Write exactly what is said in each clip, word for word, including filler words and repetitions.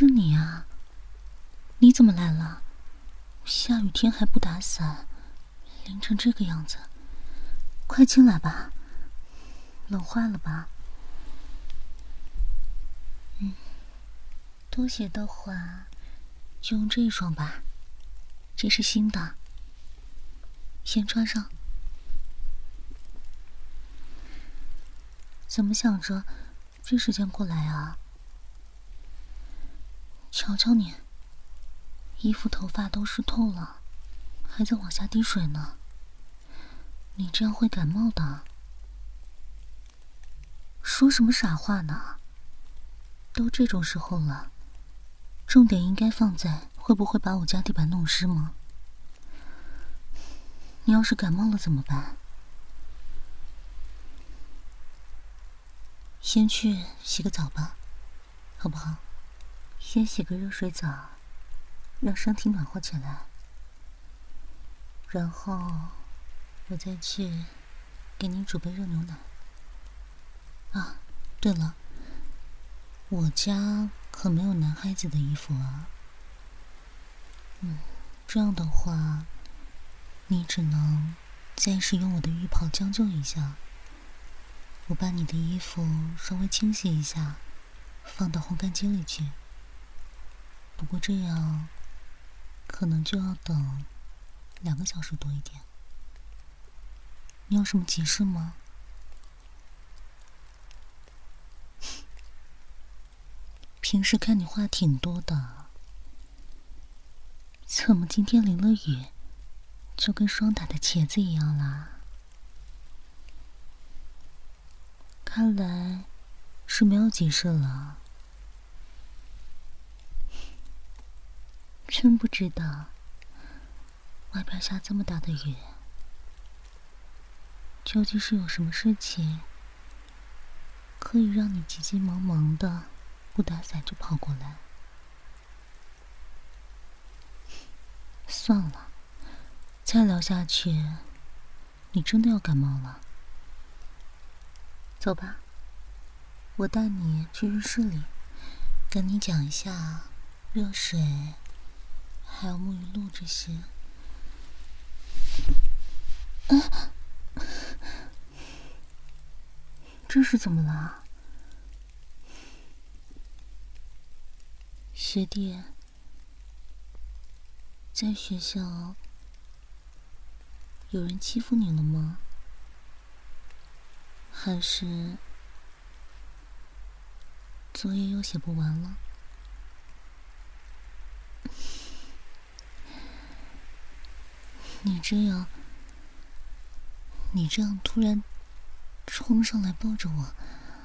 是你啊，你怎么来了？下雨天还不打伞，淋成这个样子，快进来吧，冷坏了吧？嗯，拖鞋的话就用这一双吧，这是新的，先穿上。怎么想着这时间过来啊？瞧瞧你，衣服头发都湿透了，还在往下滴水呢。你这样会感冒的。说什么傻话呢？都这种时候了，重点应该放在会不会把我家地板弄湿吗？你要是感冒了怎么办？先去洗个澡吧，好不好？先洗个热水澡，让身体暖和起来。然后我再去给你煮杯热牛奶。啊，对了，我家可没有男孩子的衣服啊。嗯，这样的话，你只能暂时用我的浴袍将就一下。我把你的衣服稍微清洗一下，放到烘干机里去。不过这样可能就要等两个小时多一点。你有什么急事吗？平时看你话挺多的，怎么今天淋了雨，就跟霜打的茄子一样啦？看来是没有急事了。真不知道，外边下这么大的雨，究竟是有什么事情可以让你急急忙忙的不打伞就跑过来？算了，再聊下去，你真的要感冒了。走吧，我带你去浴室里，跟你讲一下热水还有沐浴露这些。啊，这是怎么了？学弟在学校有人欺负你了吗？还是作业又写不完了？你这样，你这样突然冲上来抱着我，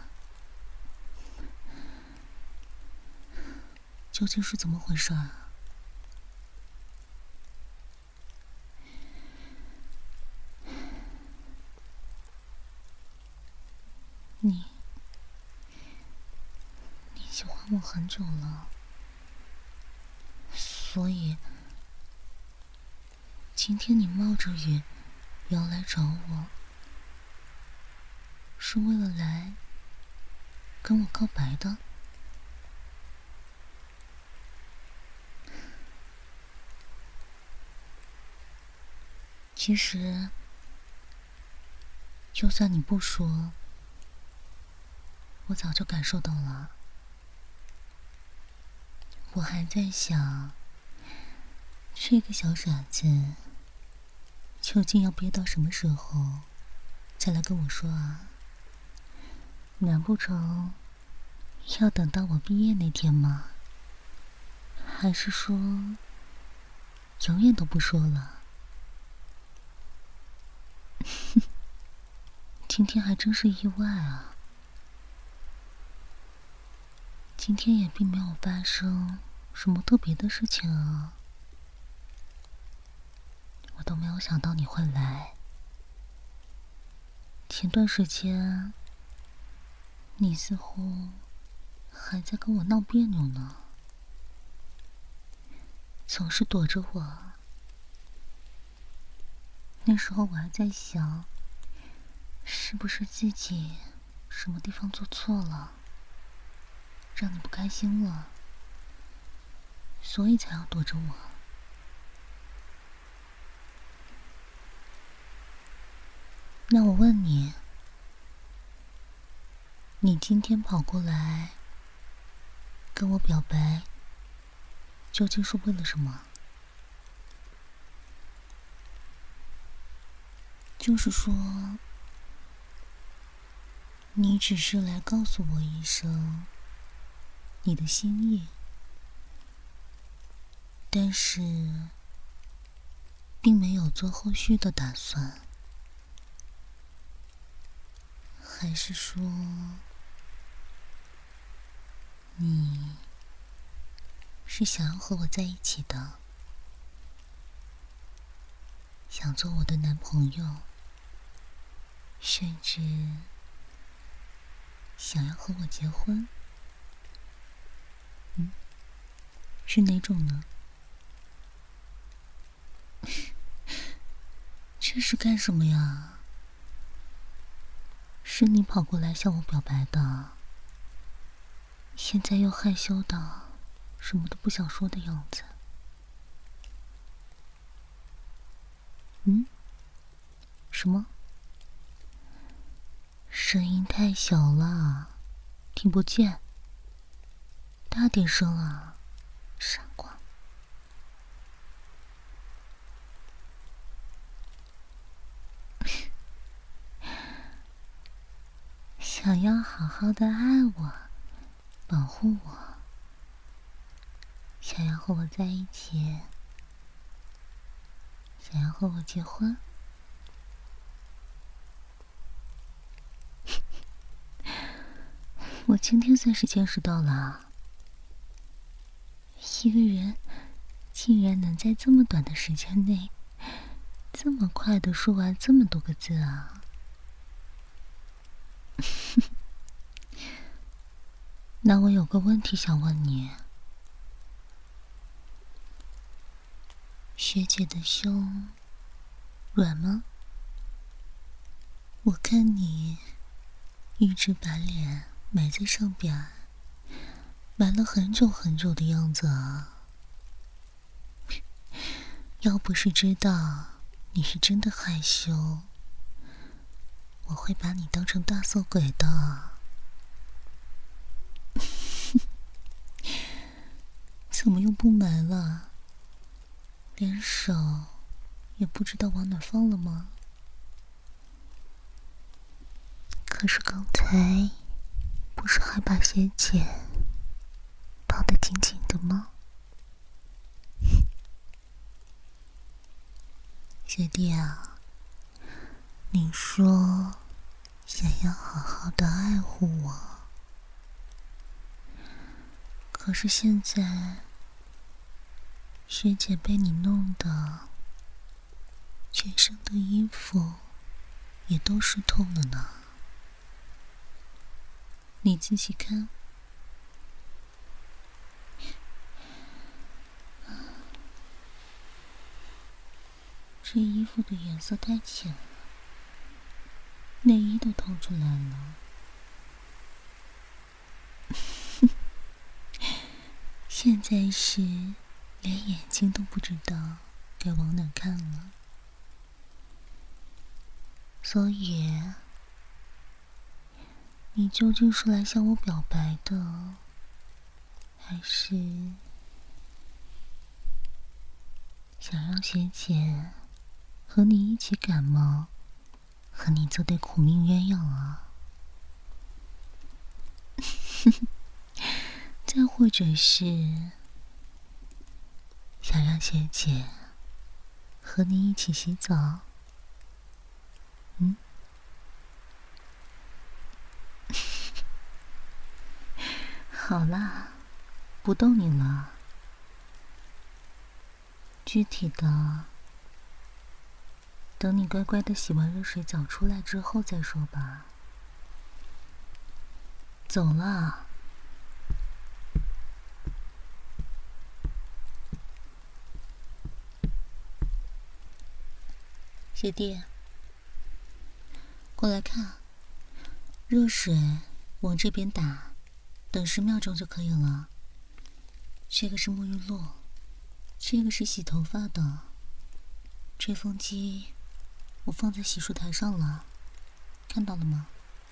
究竟是怎么回事啊？你，你喜欢我很久了，所以今天你冒着雨也要来找我，是为了来跟我告白的？其实，就算你不说，我早就感受到了。我还在想，这个小傻子究竟要憋到什么时候才来跟我说啊？难不成要等到我毕业那天吗？还是说永远都不说了？今天还真是意外啊！今天也并没有发生什么特别的事情啊，我都没有想到你会来。前段时间，你似乎还在跟我闹别扭呢，总是躲着我。那时候我还在想，是不是自己什么地方做错了，让你不开心了？ 所以才要躲着我。那我问你，你今天跑过来跟我表白，究竟是为了什么？就是说，你只是来告诉我一声你的心意，但是并没有做后续的打算，还是说你是想要和我在一起的，想做我的男朋友，甚至想要和我结婚？嗯，是哪种呢？这是干什么呀？是你跑过来向我表白的，现在又害羞的什么都不想说的样子。嗯？什么？声音太小了，听不见。大点声啊，傻瓜。想要好好的爱我，保护我，想要和我在一起，想要和我结婚。我今天算是见识到了，一个人竟然能在这么短的时间内，这么快的说完这么多个字啊！那我有个问题想问你，学姐的胸软吗？我看你一直把脸埋在上边，埋了很久很久的样子啊。要不是知道你是真的害羞，我会把你当成大色鬼的。怎么又不埋了？连手也不知道往哪放了吗？可是刚才不是还把鞋姐抱得紧紧的吗？学弟啊，你说想要好好的爱护我，可是现在学姐被你弄得全身的衣服也都湿透了呢。你仔细看，这衣服的颜色太浅了，内衣都透出来了。现在是连眼睛都不知道该往哪看了。所以你究竟是来向我表白的，还是想让学姐和你一起感冒，和你这对苦命鸳鸯啊？再或者是想让学姐和你一起洗澡？嗯？好啦，不逗你了。具体的，等你乖乖的洗完热水澡出来之后再说吧。走了。学弟，过来看，热水往这边打，等十秒钟就可以了。这个是沐浴露。 这个是洗头发的，吹风机我放在洗漱台上了，看到了吗？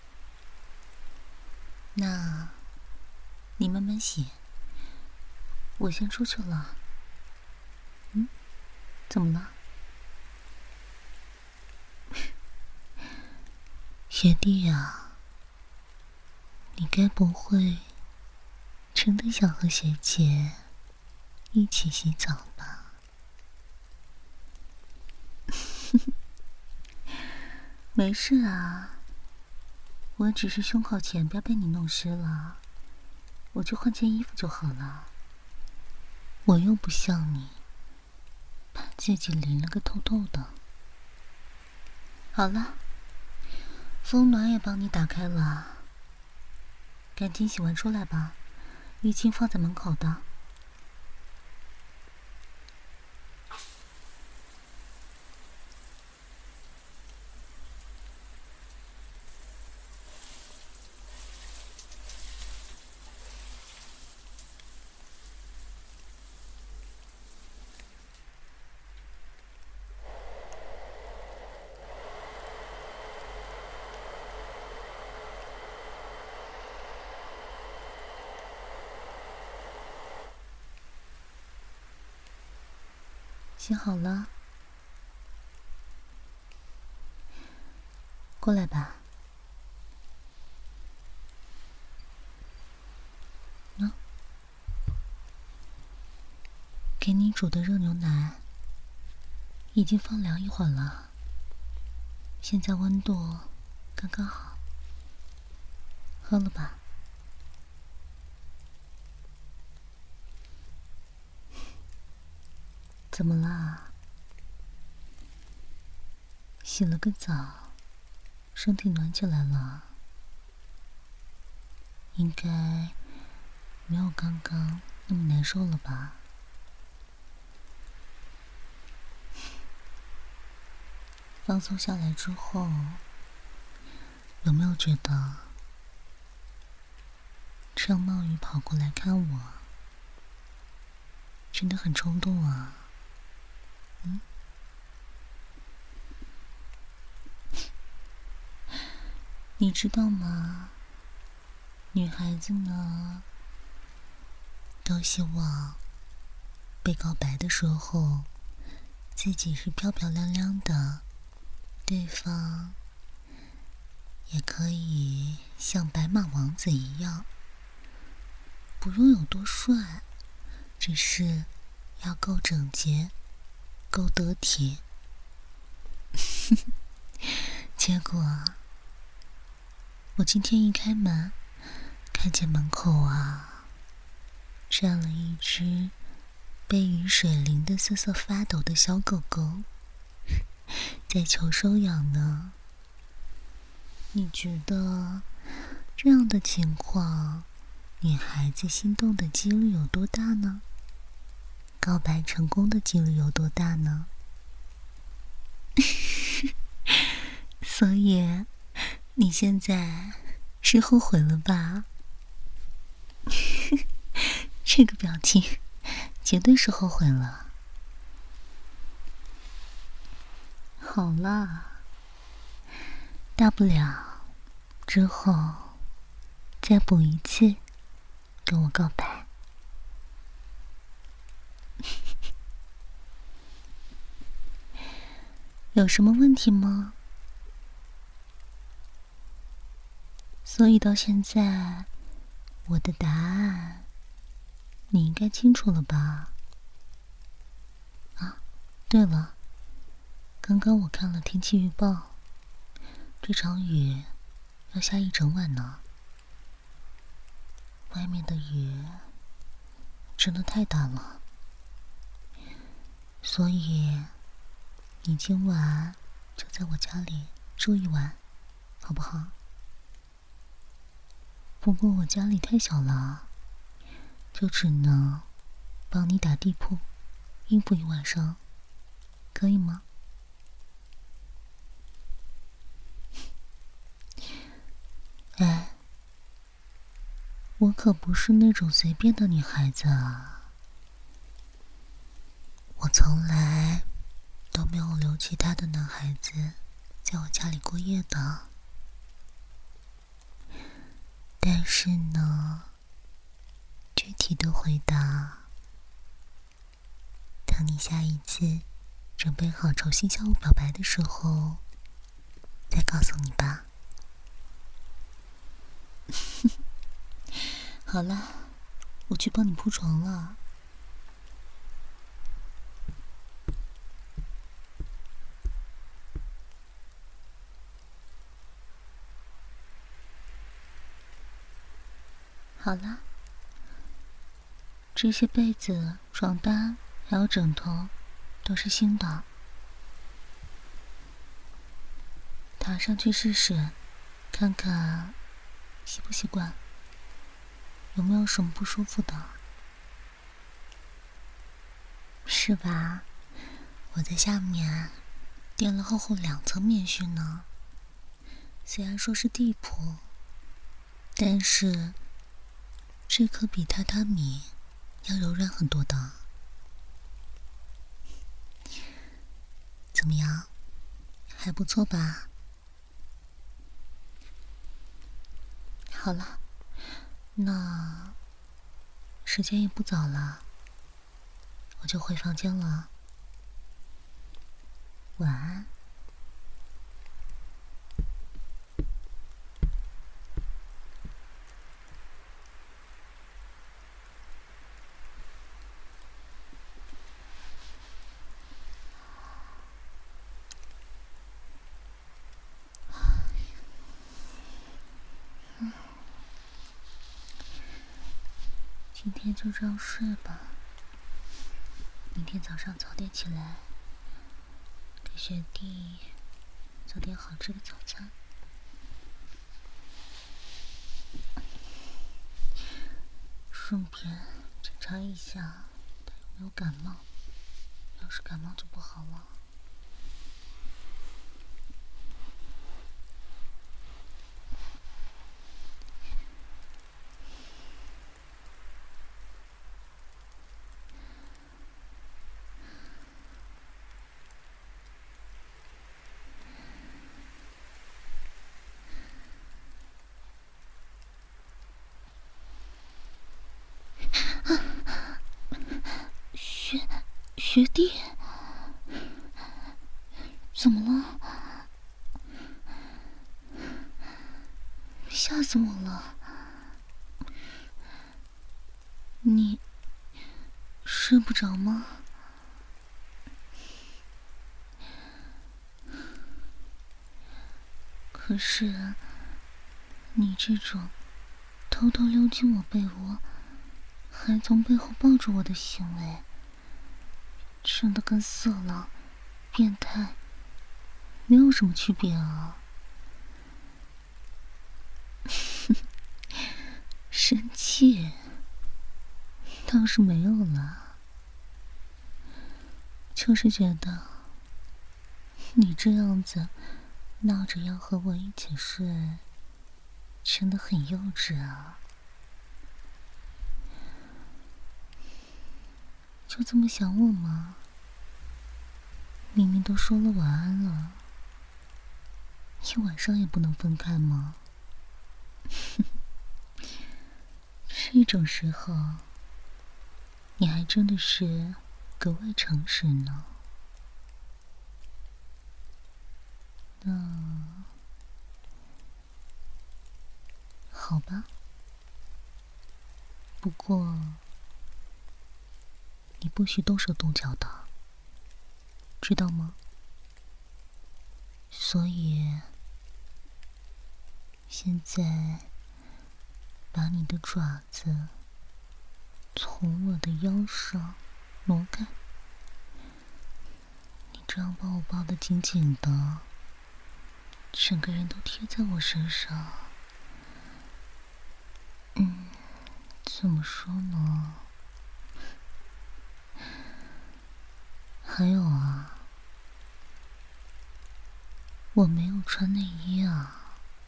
那你慢慢洗，我先出去了。嗯，怎么了？学弟呀，你该不会真的想和学姐一起洗澡吧？没事啊，我只是胸口前边被你弄湿了，我就换件衣服就好了。我又不像你，把自己淋了个透透的。好了，风暖也帮你打开了，赶紧洗完出来吧，浴巾放在门口的。洗好了，过来吧。喏，给你煮的热牛奶已经放凉一会儿了，现在温度刚刚好，喝了吧。怎么啦？洗了个澡，身体暖起来了，应该没有刚刚那么难受了吧？放松下来之后，有没有觉得这样冒雨跑过来看我，真的很冲动啊？嗯？你知道吗？女孩子呢，都希望被告白的时候，自己是漂漂亮亮的，对方也可以像白马王子一样，不用有多帅，只是要够整洁，够得体。结果我今天一开门，看见门口啊站了一只被雨水淋得瑟瑟发抖的小狗狗，在求收养呢。你觉得这样的情况，女孩子心动的几率有多大呢？告白成功的几率有多大呢？所以你现在是后悔了吧？这个表情绝对是后悔了。好了，大不了之后再补一次跟我告白。有什么问题吗？所以到现在，我的答案你应该清楚了吧？啊，对了，刚刚我看了天气预报，这场雨要下一整晚呢。外面的雨真的太大了，所以你今晚就在我家里住一晚，好不好？不过我家里太小了，就只能帮你打地铺，应付一晚上，可以吗？哎，我可不是那种随便的女孩子啊。 我从来都没有留其他的男孩子在我家里过夜的。但是呢，具体的回答，等你下一次准备好重新向我表白的时候，再告诉你吧。好了，我去帮你铺床了。好了，这些被子、床单还有枕头都是新的，躺上去试试，看看习不习惯，有没有什么不舒服的？是吧？我在下面垫了厚厚两层棉絮呢。虽然说是地铺，但是这可比榻榻米要柔软很多的。怎么样？还不错吧？好了，那时间也不早了，我就回房间了。晚安。今天就这样睡吧，明天早上早点起来，给学弟做点好吃的早餐。顺便检查一下他有没有感冒，要是感冒就不好了。学学弟，怎么了？吓死我了！你睡不着吗？可是你这种偷偷溜进我被窝，还从背后抱住我的行为，真的跟色狼、变态没有什么区别啊！生气倒是没有了，就是觉得你这样子闹着要和我一起睡，真的很幼稚啊！就这么想我吗？明明都说了晚安了，一晚上也不能分开吗？这种时候，你还真的是格外诚实呢。那好吧，不过你不许动手动脚的，知道吗？所以现在把你的爪子从我的腰上挪开，你这样把我抱得紧紧的，整个人都贴在我身上。嗯，怎么说呢？还有啊，我没有穿内衣啊，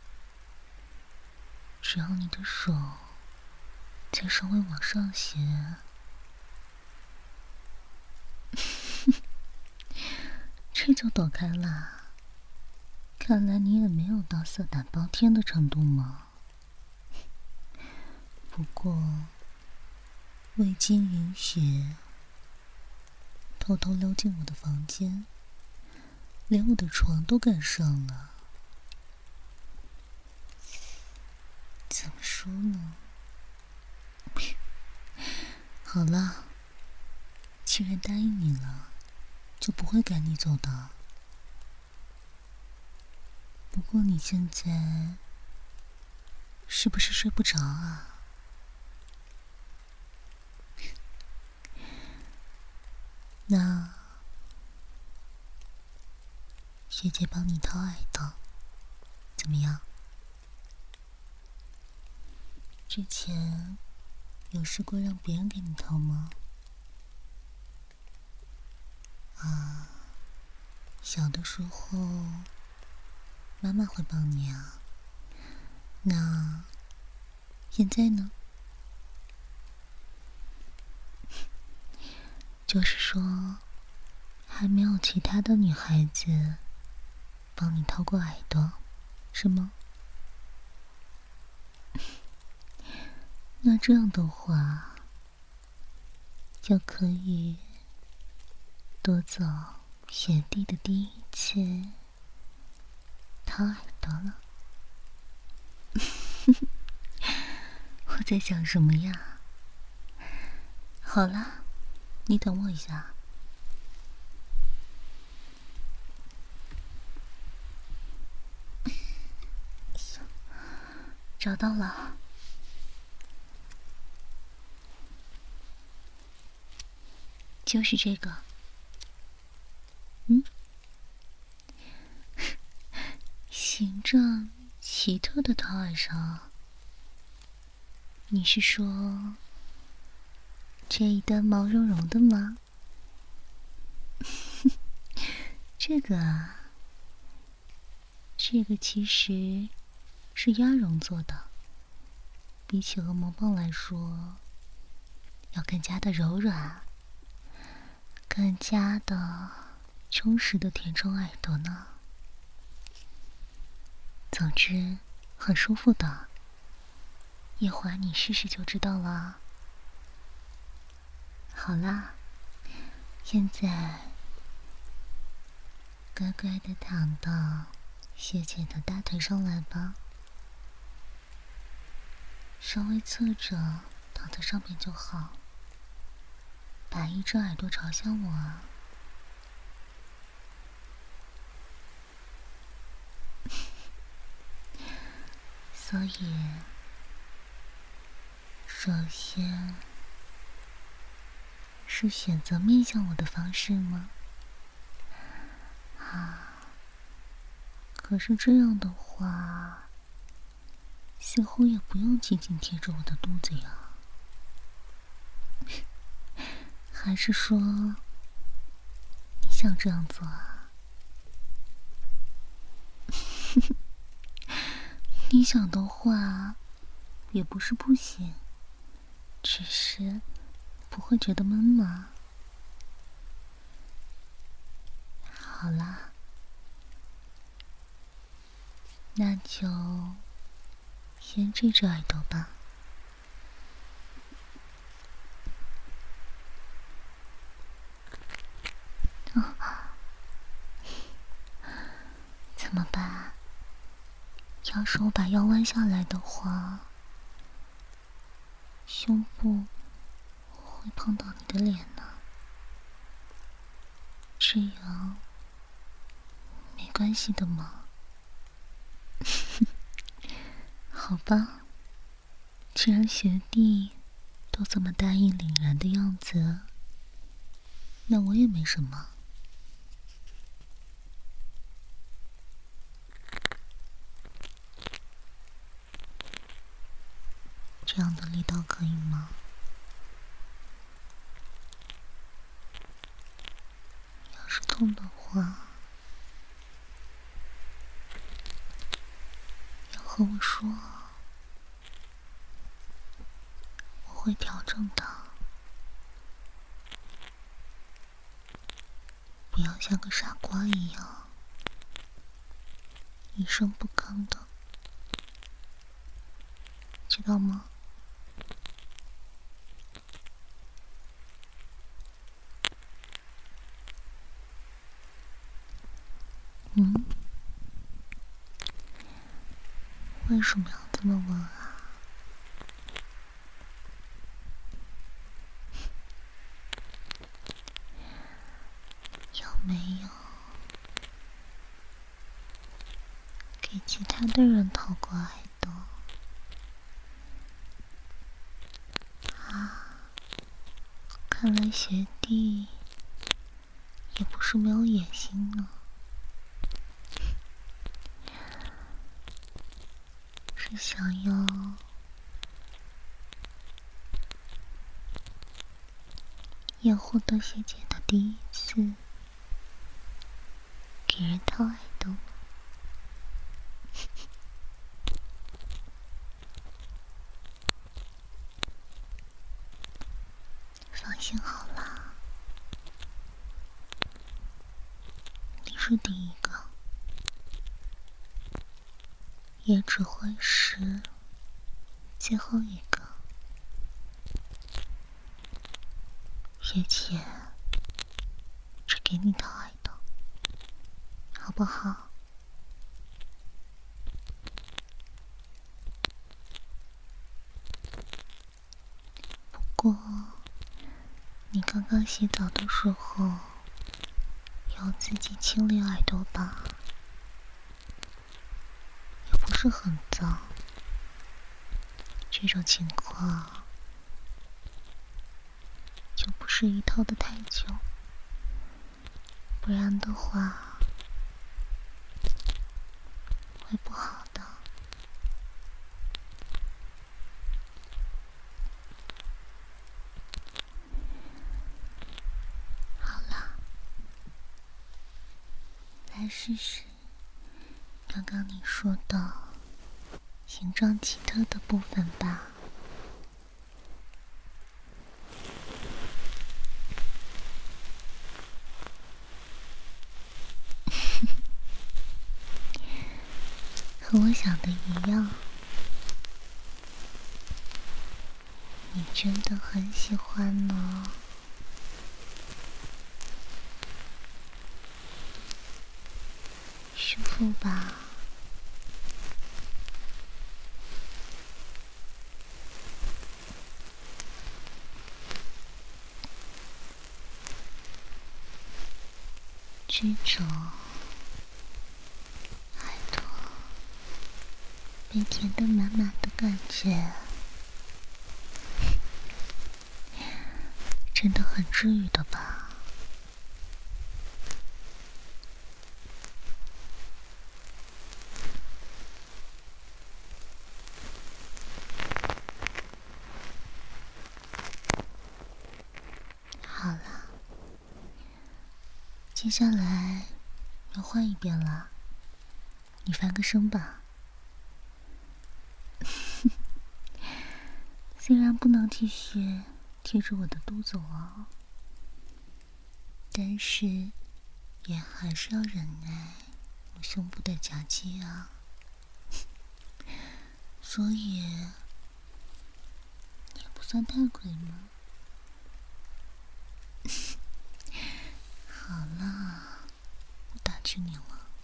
只要你的手再稍微往上些， 这就躲开了？看来你也没有到色胆包天的程度嘛。不过，未经允许，偷偷溜进我的房间，连我的床都敢上了。怎么说呢？好了，既然答应你了，就不会赶你走的。不过你现在是不是睡不着啊？那学姐帮你掏耳朵，怎么样？之前有试过让别人给你掏吗？啊，小的时候妈妈会帮你啊。那现在呢？就是说，还没有其他的女孩子帮你掏过耳朵，是吗？那这样的话，就可以夺走学弟的第一次掏耳朵了。我在想什么呀？好了，你等我一下。找到了。就是这个。嗯？形状奇特的掏耳勺。你是说这一段毛茸茸的吗？这个啊，这个其实是鸭绒做的，比起鹅毛棒来说，要更加的柔软，更加的充实的填充耳朵呢。总之，很舒服的，一会儿你试试就知道了。好啦，现在乖乖的躺到学姐的大腿上来吧，稍微侧着躺在上面就好，把一只耳朵朝向我啊。所以，首先是选择面向我的方式吗？啊，可是这样的话，似乎也不用紧紧贴着我的肚子呀。还是说，你想这样做啊？你想的话，也不是不行，只是不会觉得闷吗？好啦，那就先这只耳朵吧。哦，怎么办？要是我把腰弯下来的话，胸部会碰到你的脸呢。这样没关系的吗？好吧，既然学弟都这么答应凛然的样子，那我也没什么。这样的力道可以吗？要是痛的话，要和我说，我会调整的。不要像个傻瓜一样，一声不吭的，知道吗？嗯？为什么要这么问啊？有没有给其他的人讨过爱的？啊，看来学弟也不是没有野心呢，是想要也获得学姐的第一次给人讨爱的吗？放心好了，你是第一个，也只会是最后一个。学姐只给你讨爱的，好不好？不过你刚刚洗澡的时候有自己清理耳朵吧？也不是很脏，这种情况就不适宜套得太久，不然的话会不好的。好了，来试试刚刚你说的形状奇特的部分吧。和我想的一样，你真的很喜欢呢。舒服吧？这种耳朵被填得满满的感觉，真的很治愈的吧？好了，接下来要换一遍了，你翻个身吧。虽然不能继续贴着我的肚子玩，但是也还是要忍耐我胸部的夹击啊。所以也不算太亏嘛。好了，不打击你了。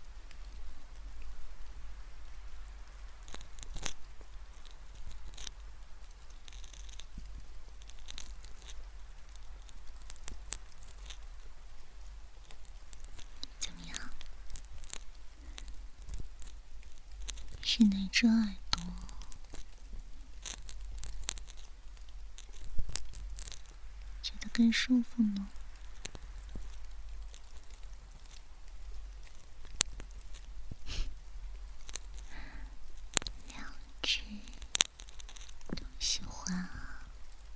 怎么样？是哪只耳朵觉得更舒服呢？两只都喜欢啊，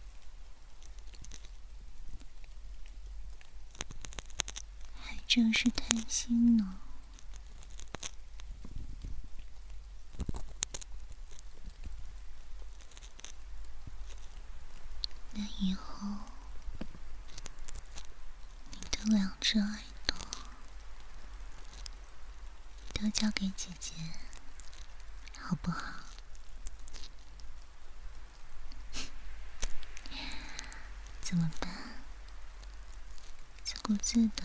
还真是贪心呢。那以后你的两只耳朵都交给姐姐，好不好？怎么办？自顾自的，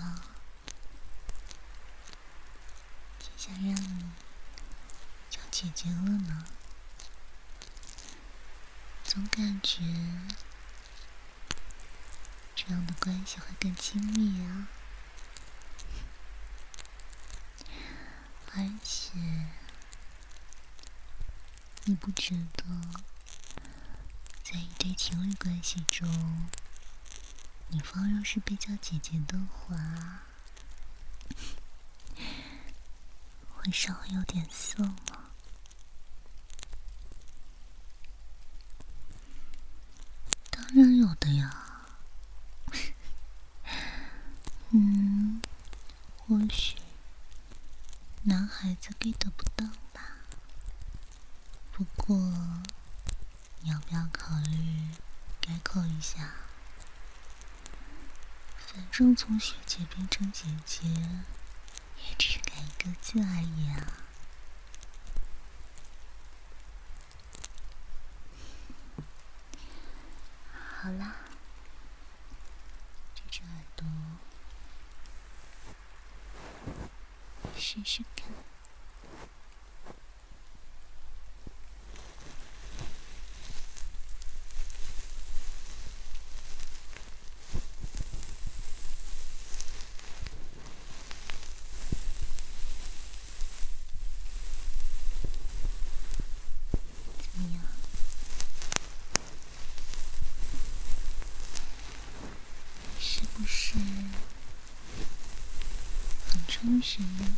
姐想让你叫姐姐了呢。总感觉这样的关系会更亲密啊。而且，你不觉得在一对情侣关系中，女方若是被叫姐姐的话，会稍微有点色吗？当然有的呀。嗯，或许男孩子 get 不到吧。不过，你要不要考虑改口一下？反正从学姐变成姐姐，也只是改一个字而已啊。好啦，这只耳朵，试试看。怎么样？是不是很充实呢？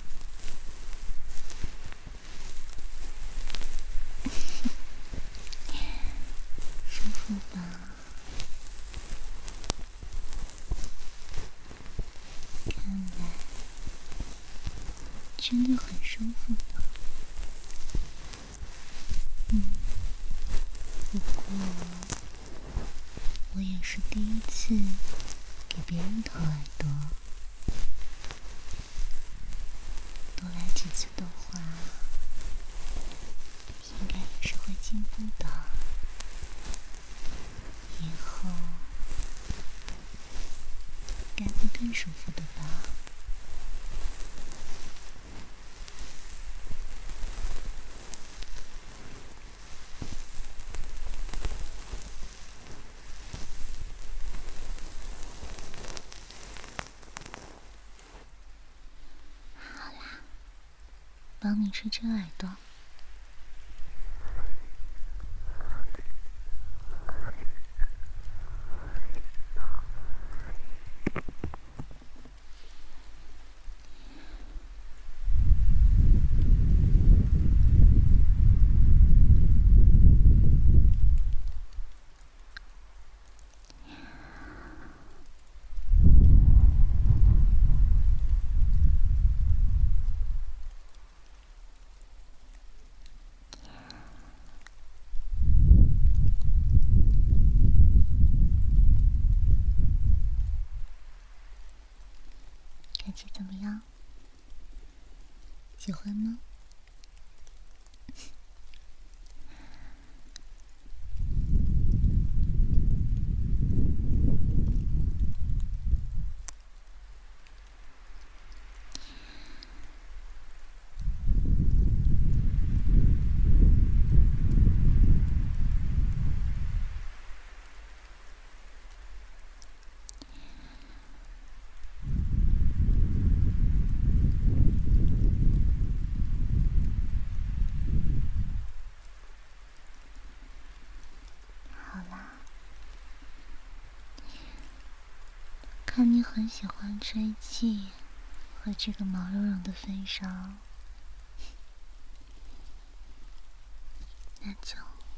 舒服吧？看来真的很舒服呢。嗯，不过我也是第一次给别人掏耳朵，多来几次的话，应该也是会进步的。以后该会更舒服的吧。好啦，帮你吹吹耳朵。感觉怎么样？喜欢吗？好啦，看你很喜欢吹气和这个毛茸茸的焚烧，那就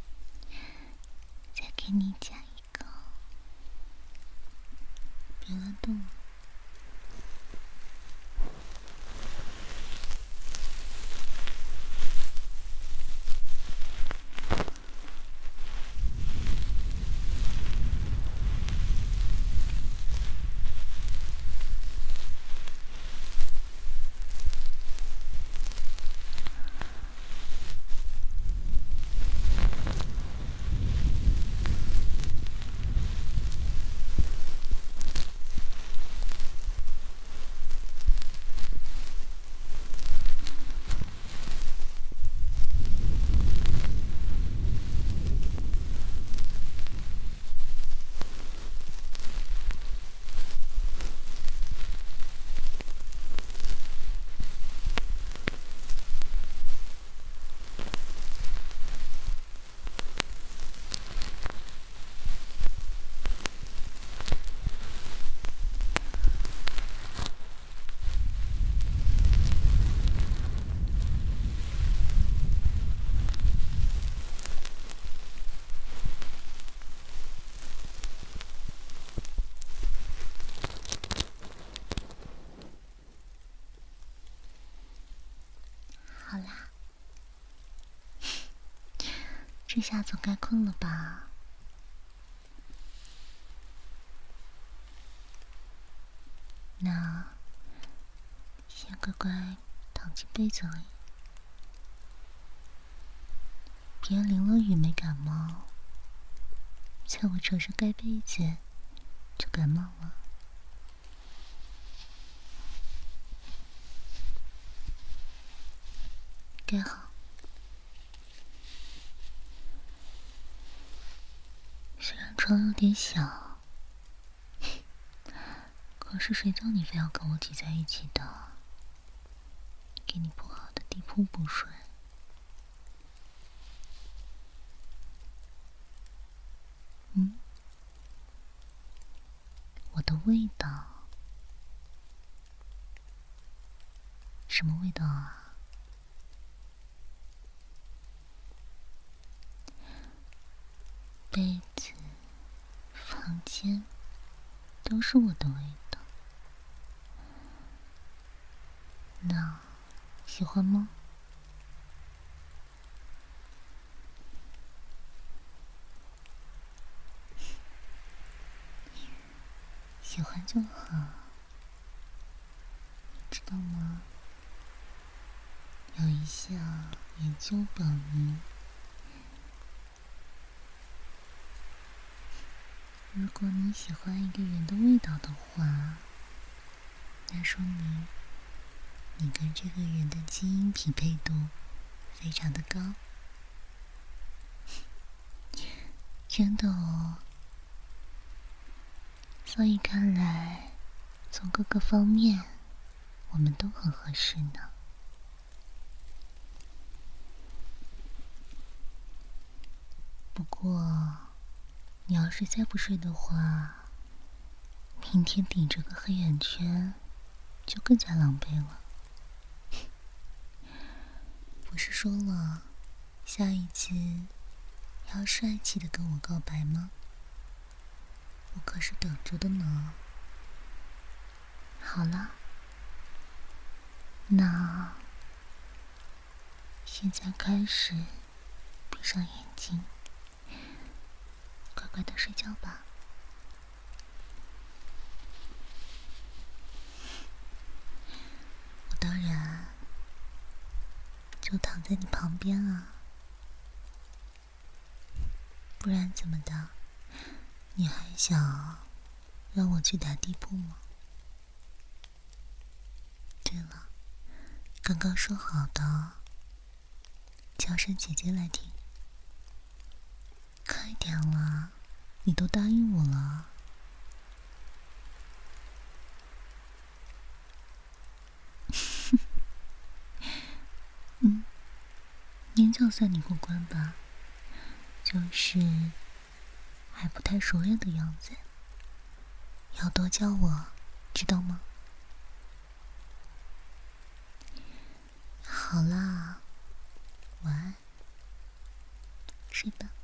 再给你加一个，别乱动。 这下总该困了吧？那先乖乖躺进被子里，别淋了雨没感冒，在我床上盖被子就感冒了。盖好。虽然床有点小，可是谁叫你非要跟我挤在一起的？给你铺好的地铺不睡。嗯，我的味道，什么味道啊？被子、房间都是我的味道。那喜欢吗？喜欢就好。你知道吗？有一项研究表明，如果你喜欢一个人的味道的话，那说明你跟这个人的基因匹配度非常的高。真的哦。所以看来，从各个方面，我们都很合适呢。不过，你要是再不睡的话，明天顶着个黑眼圈，就更加狼狈了。不是说了，下一次要帅气的跟我告白吗？我可是等着的呢。好了，那现在开始闭上眼睛，乖乖的睡觉吧。我当然就躺在你旁边啊，不然怎么的？你还想让我去打地铺吗？对了，刚刚说好的，叫声姐姐来听。快点啦，你都答应我了。嗯，勉强算你过关吧，就是还不太熟练的样子，要多教我，知道吗？好啦，晚安，睡吧。